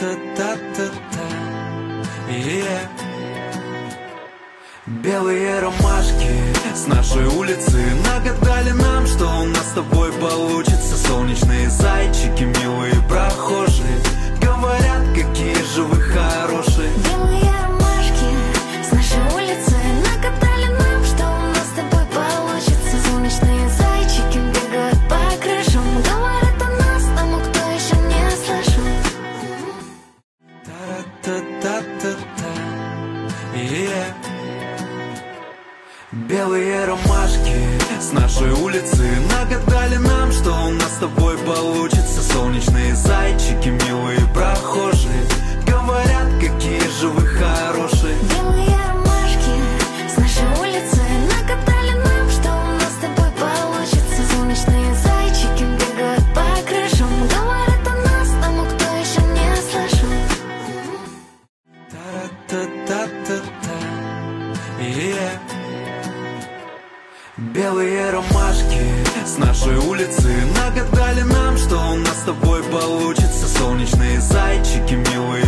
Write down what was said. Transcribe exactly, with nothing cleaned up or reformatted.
Та-та-та-та-та. Yeah. Белые ромашки с нашей улицы нагадали нам, что у нас с тобой получится. Солнечные зайчики, милые прохожие, говорят, какие же вы хорошие. Белые ромашки с нашей улицы нагадали нам, что у нас с тобой получится. Солнечные зайчики бегают по крышам, говорят о нас тому, кто еще не слышал. Та-та-та-та-та. Yeah. Белые ромашки с нашей улицы нагадали нам, что у нас с тобой получится. Солнечные зайчики, милые прохожие, говорят, какие же вы хорошие. Белые ромашки с нашей улицы нагадали нам, что у нас с тобой получится. Солнечные зайчики бегают по крышам, говорят о нас тому, кто еще не слышал. Та-та-та-та-та. Yeah. Белые ромашки с нашей улицы нагадали нам, что у нас с тобой получится. Солнечные зайчики, милые